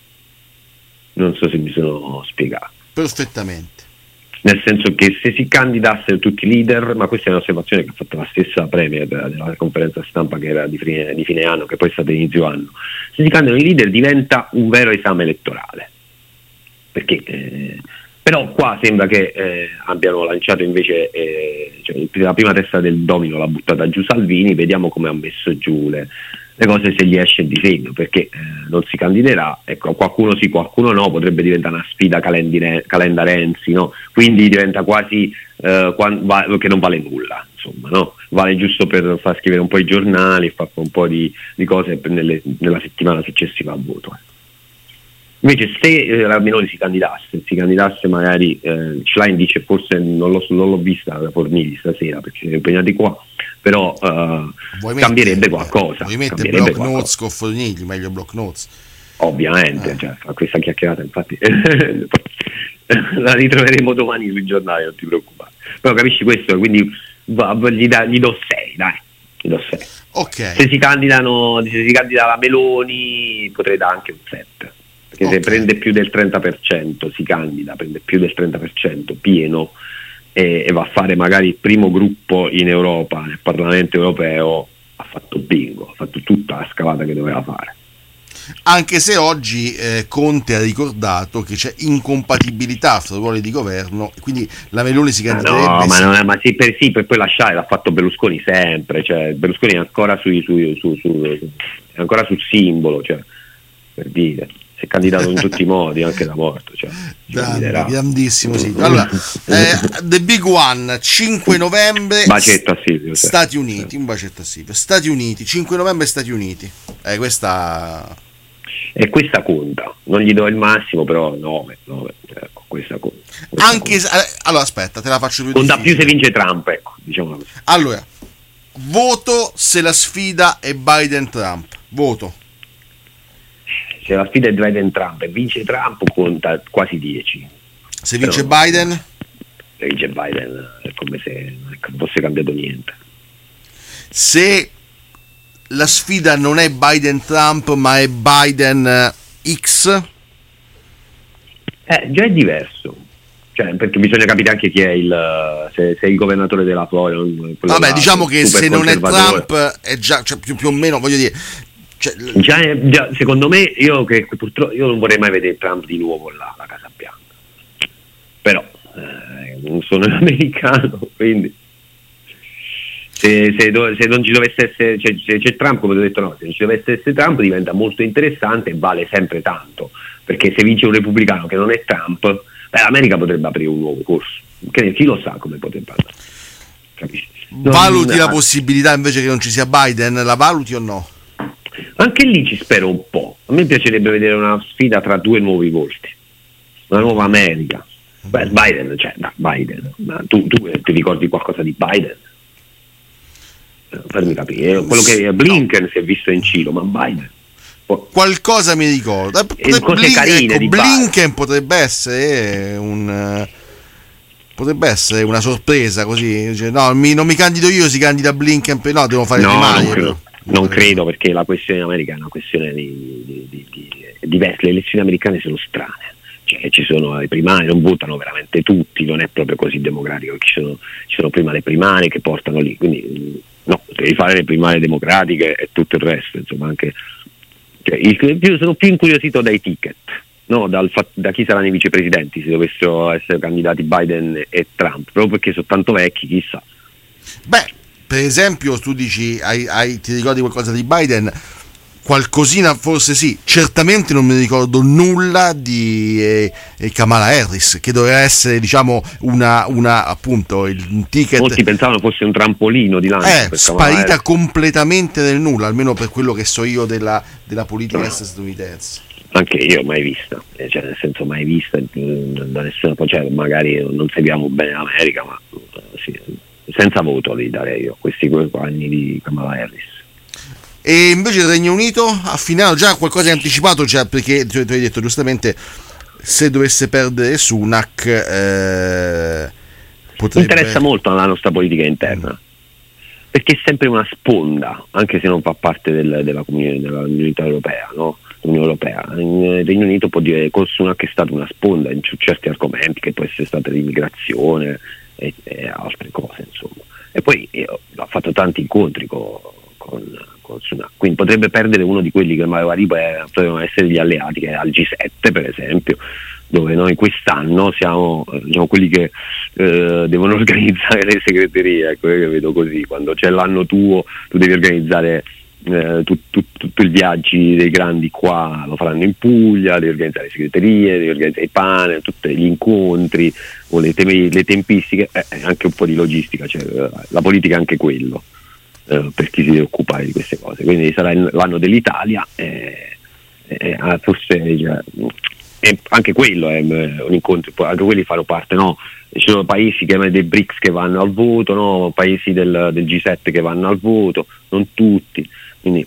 Non so se mi sono spiegato. Perfettamente. Nel senso che se si candidassero tutti i leader, ma questa è un'osservazione che ha fatto la stessa Premier della conferenza stampa che era di fine, di fine anno, che poi è stata inizio anno, se si candidano i leader diventa un vero esame elettorale. Perché... Eh, però qua sembra che eh, abbiano lanciato invece eh, cioè, la prima testa del domino l'ha buttata giù Salvini, vediamo come ha messo giù le, le cose, se gli esce il disegno, perché eh, non si candiderà, ecco, qualcuno sì, qualcuno no, potrebbe diventare una sfida Calenda-Renzi, no? Quindi diventa quasi eh, quando, va, che non vale nulla, insomma, no? Vale giusto per far scrivere un po' i giornali, fare un po' di, di cose nelle, nella settimana successiva al voto. Invece se eh, la Meloni si candidasse, si candidasse magari, eh, Schlein dice forse non, l'ho, non l'ho vista da Fornilli stasera perché siamo impegnati qua, però eh, cambierebbe mette, qualcosa. Vuoi mettere Block Notes con Fornigli, meglio Block Notes. Ovviamente, eh. cioè, a questa chiacchierata infatti la ritroveremo domani sui giornali, non ti preoccupare. Però capisci questo, quindi va, gli, da, gli do sei, dai, gli do sei. Okay. Se si candidano, se si candida la Meloni potrei dare anche un sette. Perché okay. Se prende più del trenta per cento, si candida, prende più del trenta per cento pieno e, e va a fare magari il primo gruppo in Europa, nel Parlamento europeo, ha fatto bingo, ha fatto tutta la scalata che doveva fare. Anche se oggi eh, Conte ha ricordato che c'è incompatibilità fra ruoli di governo, quindi la Meloni si candiderebbe. No, ma, sì. non è, ma sì, per, sì, per poi lasciare, l'ha fatto Berlusconi sempre, cioè Berlusconi è ancora, sui, sui, su, su, è ancora sul simbolo, cioè, per dire. Si è candidato in tutti i modi, anche da morto, cioè, Grande, grandissimo sì. Allora, eh, The Big One, cinque novembre, bacetto a Silvio, Stati Uniti, un bacetto a Silvio, Stati Uniti, cinque novembre Stati Uniti. Eh, questa e questa conta, non gli do il massimo, però nove, nove, ecco, questa conta. Questa anche conta. Se, allora aspetta, te la faccio più conta difficile. Più se vince Trump, ecco, diciamo così. Allora, voto se la sfida è Biden-Trump, voto. Se la sfida è Biden-Trump e vince Trump conta quasi dieci. Se vince Però, Biden? Se vince Biden è come se non fosse cambiato niente. Se la sfida non è Biden-Trump ma è Biden-X? Eh, già è diverso. Cioè, perché bisogna capire anche chi è il se, se è il governatore della Florida. Vabbè, diciamo che se non è Trump è già, cioè, più, più o meno, voglio dire, cioè, già, già, secondo me io che purtroppo io non vorrei mai vedere Trump di nuovo là, la Casa Bianca, però eh, non sono americano, quindi se, se, do, se non ci dovesse essere, cioè, se c'è Trump, come ho detto, no, se non ci dovesse essere Trump diventa molto interessante e vale sempre tanto, perché se vince un repubblicano che non è Trump, beh, l'America potrebbe aprire un nuovo corso, che chi lo sa come potrebbe andare, capisci? Non, valuti non, la possibilità invece che non ci sia Biden, la valuti o no? Anche lì ci spero un po'. A me piacerebbe vedere una sfida tra due nuovi volti, una nuova America. Beh, Biden, cioè, da Biden. Ma tu, tu ti ricordi qualcosa di Biden? Farmi capire. Quello che Blinken no. Si è visto in Cilo, ma Biden. Qualcosa mi ricorda. Cose Blin- carine ecco, di Blinken Biden. potrebbe essere un. Potrebbe essere una sorpresa così. Cioè, no, mi, non mi candido io, si candida Blinken. No, devo fare no, primarie. Non, non credo, perché la questione in America è una questione di, di, di, di diversa. Le elezioni americane sono strane. Cioè, ci sono le primarie, non votano veramente tutti, non è proprio così democratico. Ci sono, ci sono prima le primarie che portano lì. Quindi no, devi fare le primarie democratiche e tutto il resto. Insomma, anche. Cioè, il, più, sono più incuriosito dai ticket, no, dal fat- da chi saranno i vicepresidenti se dovessero essere candidati Biden e Trump, proprio perché sono tanto vecchi, chissà. Beh, per esempio tu dici, hai, hai, ti ricordi qualcosa di Biden? Qualcosina forse sì, certamente non mi ricordo nulla di eh, Kamala Harris, che doveva essere, diciamo, una, una appunto il ticket. Molti pensavano fosse un trampolino di lancio. È sparita completamente nel nulla, almeno per quello che so io della, della politica no. statunitense. Anche io mai vista, cioè nel senso mai vista da nessuna, cioè magari non seguiamo bene l'America, ma sì, senza voto li darei io questi anni di Kamala Harris. E invece il Regno Unito ha finito già qualcosa di anticipato, cioè, perché tu, tu hai detto giustamente, se dovesse perdere Sunak eh, potrebbe... interessa molto alla nostra politica interna, perché è sempre una sponda, anche se non fa parte del, della comunità dell'Unione Europea, no? L'Unione Europea. Il Regno Unito può dire che Sunak è stata una sponda in certi argomenti, che può essere stata l'immigrazione e, e altre cose, insomma. E poi io, ho fatto tanti incontri con, con, con Sunak, quindi potrebbe perdere uno di quelli che magari potevano essere gli alleati, che è al G sette per esempio, dove noi quest'anno siamo diciamo quelli che eh, devono organizzare le segreterie, ecco, io vedo così, quando c'è l'anno tuo tu devi organizzare eh, tutti tu, tu, tu i viaggi dei grandi qua, lo faranno in Puglia, devi organizzare le segreterie, devi organizzare i panel, tutti gli incontri o le, teme, le tempistiche, eh, anche un po' di logistica, cioè, la politica è anche quello eh, per chi si deve occupare di queste cose, quindi sarà l'anno dell'Italia eh, eh, forse cioè, e anche quello è un incontro, anche quelli fanno parte, no? Ci sono paesi che, dei B R I C S che vanno al voto, no? Paesi del, del G sette che vanno al voto, non tutti, quindi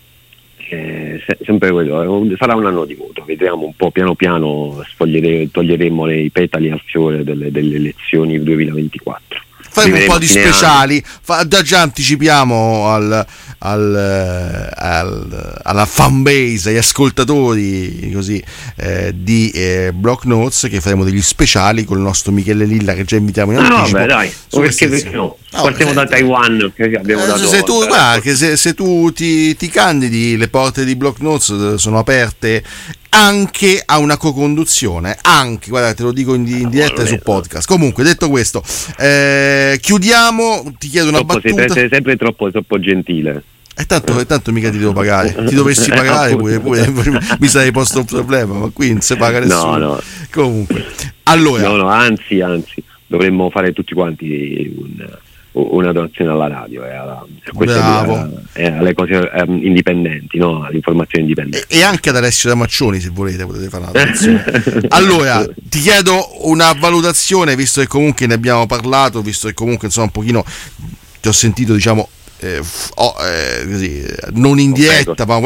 eh, se, sempre quello, sarà un anno di voto, vedremo un po' piano piano, sfogliere, toglieremo le, i petali al fiore delle, delle elezioni duemilaventiquattro. Faremo un po' di speciali, fa, già, già anticipiamo al, al, al, alla fanbase, agli ascoltatori così, eh, di eh, Block Notes, che faremo degli speciali con il nostro Michele Lilla, che già invitiamo in anticipo. No, vabbè, dai, perché, perché no? No, partiamo da Taiwan, che abbiamo eh, dato se tu, guarda, che se, se tu ti, ti candidi, le porte di Block Notes sono aperte anche a una co-conduzione, anche, guarda, te lo dico in, in diretta su podcast. Comunque, detto questo, eh, chiudiamo, ti chiedo una troppo, battuta. Sei, sei sempre troppo, troppo gentile. E tanto, tanto mica ti devo pagare, ti dovessi pagare pure, pure mi sarei posto un problema, ma qui non si paga nessuno. No, no. Comunque, allora, no, no, anzi, anzi, dovremmo fare tutti quanti un, una donazione alla radio e alla, bravo. È, è alle cose um, indipendenti, no? All'informazione indipendente. E, e anche ad Alessio Damaccioni, se volete, potete fare una donazione. Allora, ti chiedo una valutazione, visto che comunque ne abbiamo parlato, visto che comunque insomma un pochino ti ho sentito, diciamo, Eh, oh, eh, così, non in diretta, ma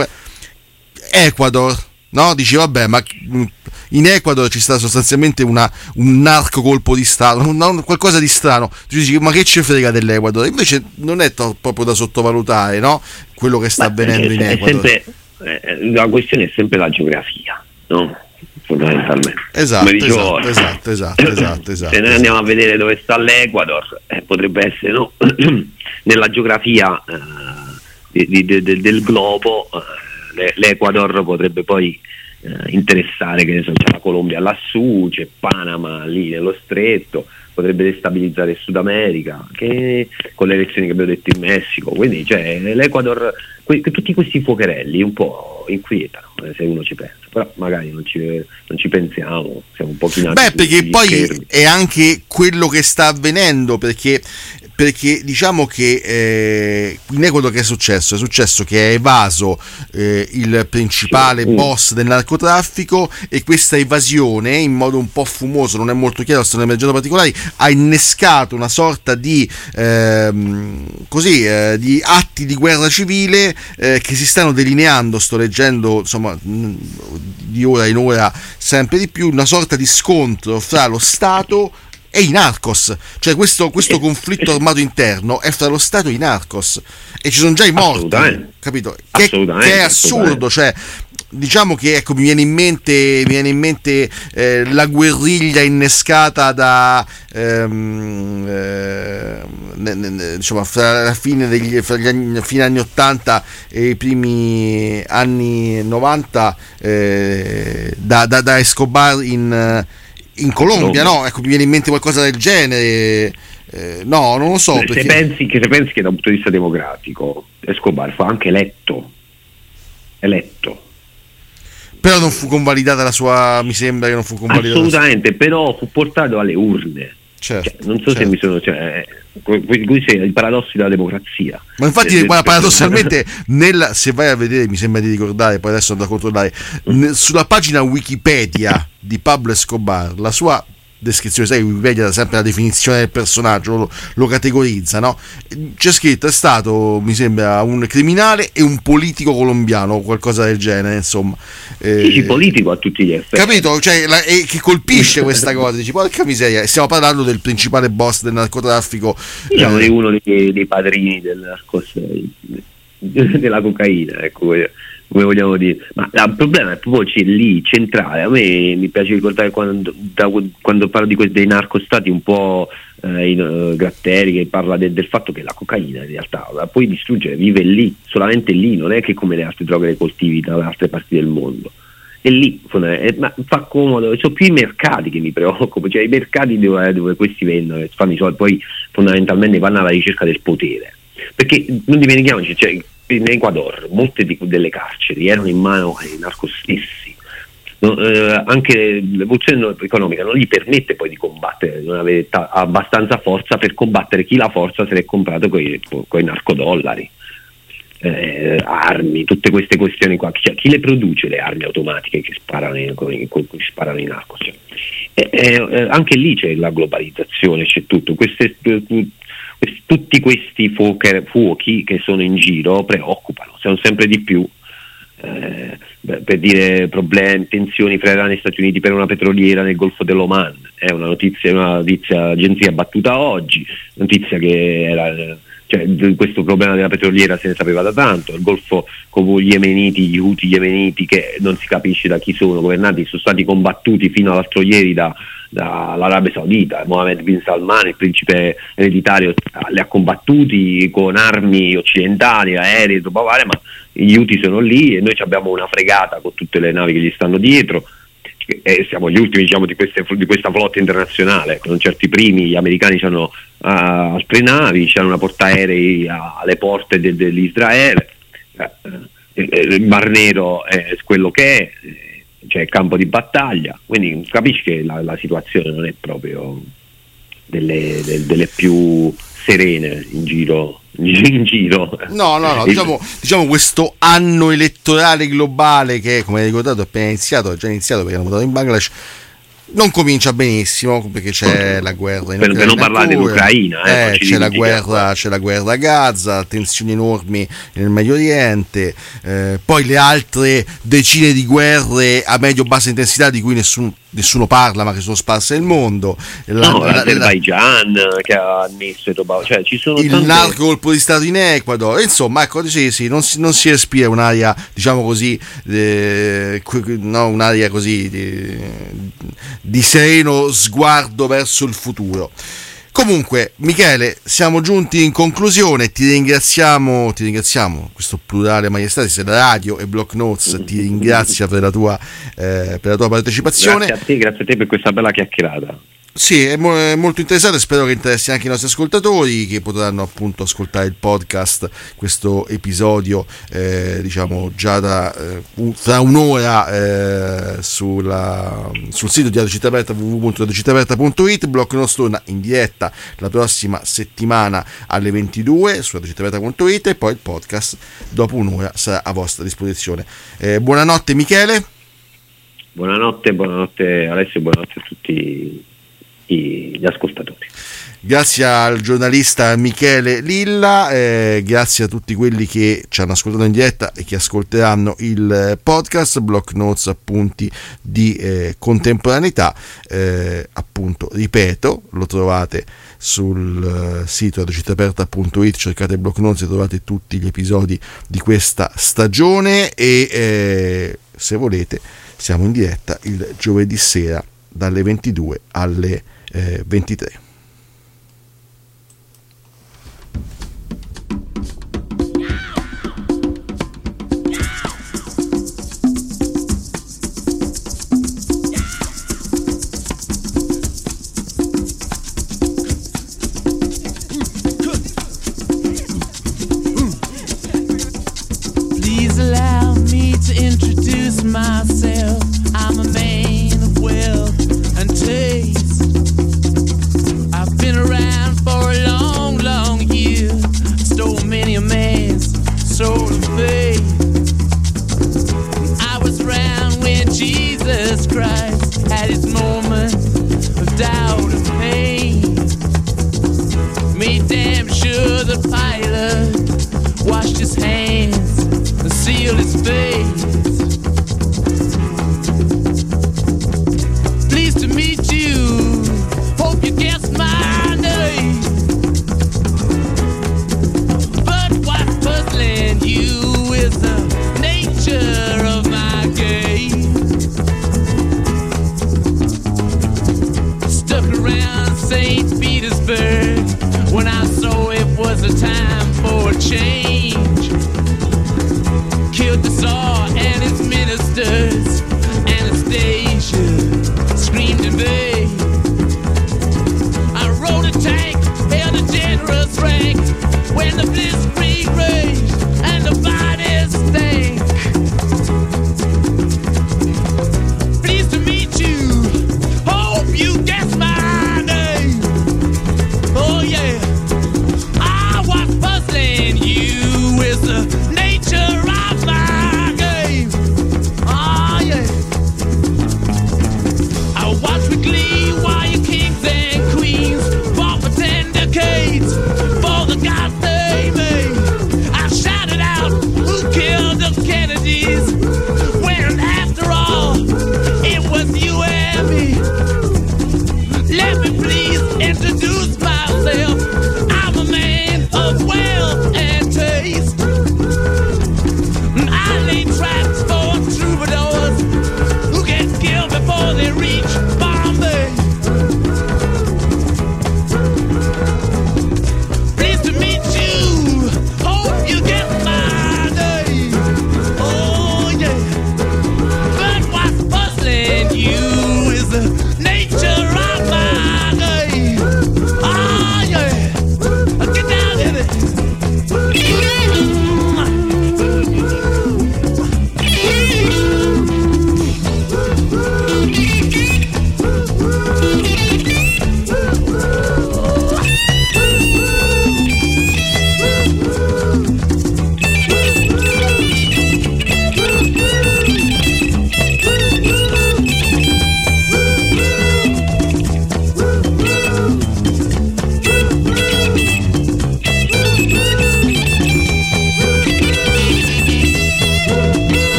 Ecuador, no? Dici vabbè, ma in Ecuador ci sta sostanzialmente una, un narco colpo di stato, un, qualcosa di strano. Tu dici ma che ci frega dell'Ecuador? Invece non è to- proprio da sottovalutare, no? Quello che sta ma avvenendo è, in Ecuador. Sempre, eh, la questione è sempre la geografia, no? Fondamentalmente. Esatto, dicevo, esatto, esatto, esatto, esatto. Se noi andiamo a vedere dove sta l'Ecuador, eh, potrebbe essere, no? Nella geografia eh, di, di, de, del globo, eh, l'Ecuador potrebbe poi eh, interessare, che ne so, c'è la Colombia lassù, c'è Panama lì nello stretto, potrebbe destabilizzare il Sud America, che con le elezioni che abbiamo detto in Messico, quindi cioè, l'Ecuador, que, tutti questi fuocherelli un po' inquietano, eh, se uno ci pensa, però magari non ci, non ci pensiamo, siamo un po' chinati. Beh, perché poi schermi. È anche quello che sta avvenendo, perché perché diciamo che eh, in Ecuador che è successo? È successo che è evaso eh, il principale sì. boss del narcotraffico, e questa evasione, in modo un po' fumoso, non è molto chiaro, stanno emergendo particolari, ha innescato una sorta di ehm, così eh, di atti di guerra civile eh, che si stanno delineando, sto leggendo insomma di ora in ora sempre di più, una sorta di scontro fra lo Stato e i narcos, cioè questo, questo conflitto armato interno è fra lo Stato e i narcos, e ci sono già i morti, capito? Che, che è assurdo, cioè diciamo che ecco mi viene in mente, mi viene in mente eh, la guerriglia innescata da ehm, eh, ne, ne, diciamo fra la fine degli fra gli anni, fine anni ottanta e i primi anni novanta eh, da, da, da Escobar in, in Colombia, no? Ecco, mi viene in mente qualcosa del genere. Eh, no, non lo so. Se, perché... pensi che, se pensi che da un punto di vista democratico Escobar fu anche eletto, eletto. Però non fu convalidata la sua, mi sembra che non fu convalidata. Assolutamente, sua... però fu portato alle urne. Certo, cioè, non so certo. se mi sono, cioè, questi sono i paradossi della democrazia. Ma infatti, eh, guarda, paradossalmente, nel, se vai a vedere, mi sembra di ricordare, poi adesso andrò a controllare, n- sulla pagina Wikipedia di Pablo Escobar, la sua descrizione, sai, Wikipedia dà sempre la definizione del personaggio, lo, lo categorizza, no? C'è scritto: è stato, mi sembra, un criminale e un politico colombiano o qualcosa del genere, insomma. Eh, sì, sì, politico a tutti gli effetti. Capito? Cioè, la, e che colpisce questa cosa, dici, porca miseria, stiamo parlando del principale boss del narcotraffico. Diciamo eh, di uno dei, dei padrini del narcos, della cocaina, ecco, come vogliamo dire. Ma il problema è proprio c'è lì, centrale. A me mi piace ricordare quando, da, quando parlo di questi dei narcostati un po' eh, in, uh, Gratteri, che parla de, del fatto che la cocaina in realtà la puoi distruggere, vive lì, solamente lì, non è che come le altre droghe le coltivi dalle altre parti del mondo. E lì eh, ma fa comodo, sono più i mercati che mi preoccupano, cioè i mercati dove, dove questi vendono, fanno i soldi, poi fondamentalmente vanno alla ricerca del potere. Perché non dimentichiamoci, cioè, in Ecuador molte di, delle carceri erano in mano ai narco stessi. No, eh, anche l'evoluzione economica non gli permette poi di combattere, non avere ta- abbastanza forza per combattere chi la forza se l'è comprato con i narcodollari, eh, armi, tutte queste questioni qua. Cioè, chi le produce le armi automatiche che sparano in, con i, con cui sparano i narcos? Cioè, eh, eh, anche lì c'è la globalizzazione, c'è tutto. Queste, tutti questi fuochi, fuochi che sono in giro preoccupano, sono sempre di più. Eh, per dire problemi, tensioni fra Iran e Stati Uniti per una petroliera nel Golfo dell'Oman, è una notizia, una notizia agenzia battuta oggi, notizia che era, cioè, questo problema della petroliera se ne sapeva da tanto. Il Golfo con gli yemeniti, gli Houthi yemeniti, che non si capisce da chi sono governati, sono stati combattuti fino all'altro ieri da dall'Arabia Saudita. Mohammed bin Salman, il principe ereditario, li ha combattuti con armi occidentali, aerei, tutto varie, ma gli Houthi sono lì e noi abbiamo una fregata con tutte le navi che gli stanno dietro e siamo gli ultimi, diciamo, di, queste, di questa flotta internazionale. Con certi primi gli americani hanno uh, altre navi, c'hanno una portaerei alle porte de, dell'Israele, eh, il Mar Nero è quello che è, cioè campo di battaglia, quindi capisci che la, la situazione non è proprio delle, de, delle più serene in giro, in giro. No, no, no, diciamo, diciamo questo anno elettorale globale che, come hai ricordato, è appena iniziato, è già iniziato perché hanno votato in Bangladesh, non comincia benissimo perché c'è la guerra in per, per non parlare dell'Ucraina, eh, eh, c'è la guerra, c'è la guerra a Gaza, tensioni enormi nel Medio Oriente, eh, poi le altre decine di guerre a medio-bassa intensità di cui nessuno nessuno parla ma che sono sparse nel mondo. La, no, la, l'Azerbaijan la, che ha ammesso, cioè ci sono il tante... narco colpo di stato in Ecuador, insomma, ecco, sì, sì, non si, non si respira un'aria, diciamo così, eh, no, un'aria così di, di sereno sguardo verso il futuro. Comunque, Michele, siamo giunti in conclusione, ti ringraziamo, ti ringraziamo, questo plurale maestatis, la radio e Block Notes ti ringrazia per la tua, eh, per la tua partecipazione. Grazie a te, grazie a te per questa bella chiacchierata. Sì, è, mo- è molto interessante, spero che interessi anche i nostri ascoltatori che potranno appunto ascoltare il podcast, questo episodio eh, diciamo già da eh, un, tra un'ora eh, sulla, sul sito di Radio Città Aperta w w w punto radio città aperta punto it. Block Notes torna in diretta la prossima settimana alle ventidue su radio città aperta punto it e poi il podcast dopo un'ora sarà a vostra disposizione. Eh, buonanotte Michele. Buonanotte, buonanotte Alessio, buonanotte a tutti gli ascoltatori. Grazie al giornalista Michele Lilla, eh, grazie a tutti quelli che ci hanno ascoltato in diretta e che ascolteranno il podcast. Block Notes, appunti di eh, contemporaneità, eh, appunto, ripeto, lo trovate sul uh, sito radio città aperta punto it, cercate Block Notes e trovate tutti gli episodi di questa stagione e eh, se volete. Siamo in diretta il giovedì sera dalle ventidue alle eh, ventitré. Myself, I'm a man of wealth and taste. I've been around for a long, long year. Stole many a man's soul of faith. I was around when Jesus Christ had his moment of doubt and pain. Made damn sure the pilot washed his hands and sealed his face. To meet you, hope you guess my name. But what's puzzling you is the nature of my game. Stuck around Saint Petersburg when I saw it was a time for a change. Killed the Tsar and his ministers, Anastasia screamed in vain. I rode a tank, held a generous rank when the bliss